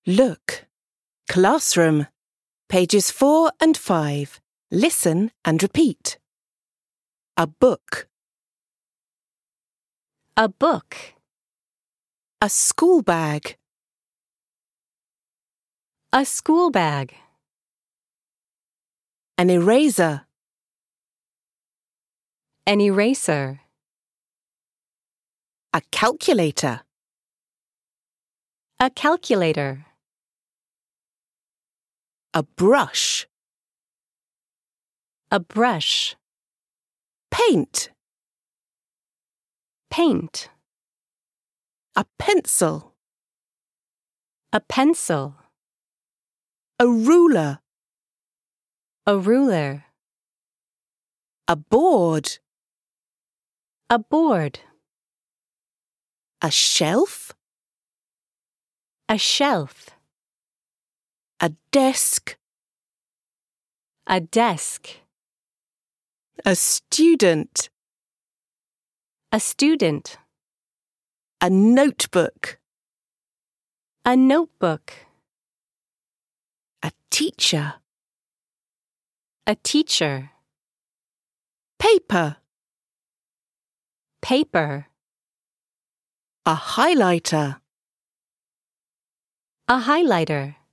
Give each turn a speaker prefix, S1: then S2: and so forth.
S1: Look. Classroom. Pages 4 and 5. Listen and repeat. A book.
S2: A book.
S1: A school bag.
S2: A school bag.
S1: An eraser.
S2: An eraser.
S1: A calculator.
S2: A calculator.
S1: A brush.
S2: A brush.
S1: Paint.
S2: Paint.
S1: A pencil.
S2: A pencil.
S1: A ruler.
S2: A ruler.
S1: A board.
S2: A board.
S1: A shelf.
S2: A shelf.
S1: A desk.
S2: A desk.
S1: A student.
S2: A student.
S1: A notebook.
S2: A notebook.
S1: A teacher.
S2: A teacher.
S1: Paper.
S2: Paper.
S1: A highlighter.
S2: A highlighter.